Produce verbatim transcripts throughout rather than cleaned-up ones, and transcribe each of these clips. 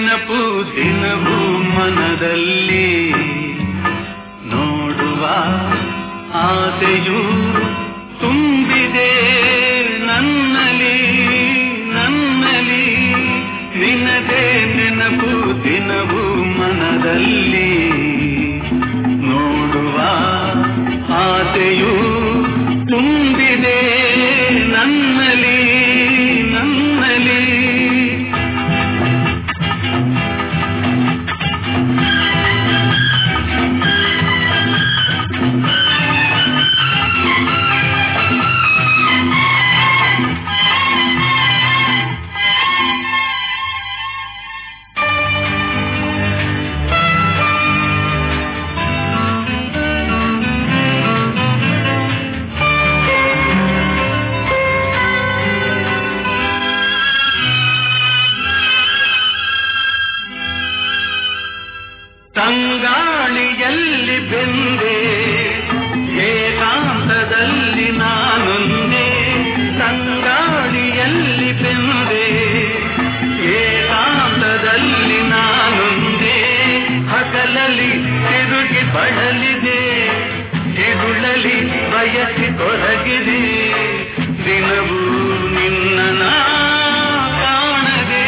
ನೆನಪು ದಿನವೂ ಮನದಲ್ಲಿ ನೋಡುವ ಆಸೆಯು ತುಂಬಿದೆ ನನ್ನಲಿ ನನ್ನಲಿ ನಿನದೇ ನೆನಪು ದಿನವೂ ಮನದಲ್ಲಿ ನೋಡುವ ಆಸೆಯು ತುಂಬಿದೆ ನನ್ನಲಿ ನನ್ನಲಿ ತಂಗಾಳಿಯಲ್ಲಿ ಬೆಂದೆ ಏಕಾಂತದಲ್ಲಿ ನಾನೊಂದೇ ತಂಗಾಳಿಯಲ್ಲಿ ಬೆಂದೆ ಏಕಾಂತದಲ್ಲಿ ನಾನೊಂದೇ ಹಗಲಲ್ಲಿ ತಿರುಗಿ ಬಳಲಿದೆ ತಿರುಳಲಿ ಬಯಸಿ ತೊರಗಿದೆ ದಿನವೂ ನಿನ್ನ ಕಾಣದೆ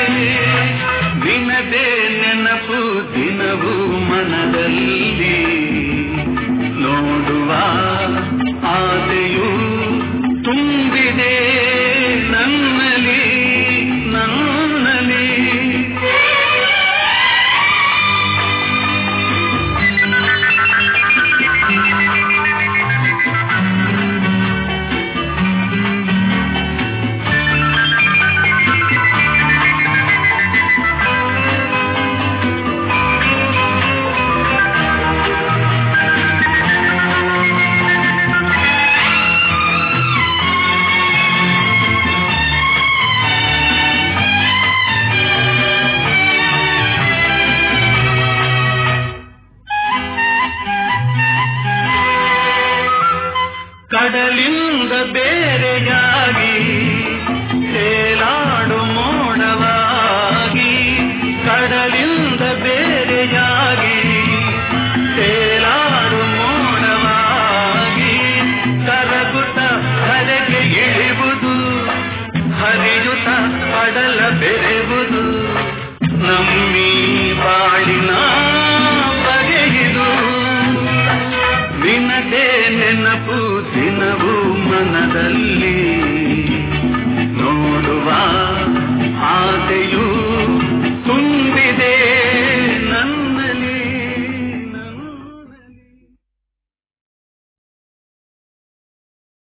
ನಿನದೇ ನೆನಪು ದಿನವೂ ಮನದಲ್ಲಿ ನೋಡುವ ಆಸೆಯು ತುಂಬಿದೆ ನನ್ನಲಿ ನನ್ನಲಿ ಕಡಲಿಂದ ಬೇರೆಯಾಗಿ ತೇಲಾಡು ಮೋಡವಾಗಿ ಕಡಲಿಂದ ಬೇರೆಯಾಗಿ ತೇಲಾಡು ಮೋಡವಾಗಿ ಕರಗುತ್ತ ಕರೆಗೆ ಇಳಿಯುವುದು ಹರಿಯುತ್ತ ಕಡಲ ಬೆರೆಯುವುದು ನಮ್ಮಿ ಬಾಳಿನ ಬಗೆಯಿದು ನಿನದೇ ನೆನಪು ದಿನವೂ ಮನದಲ್ಲಿ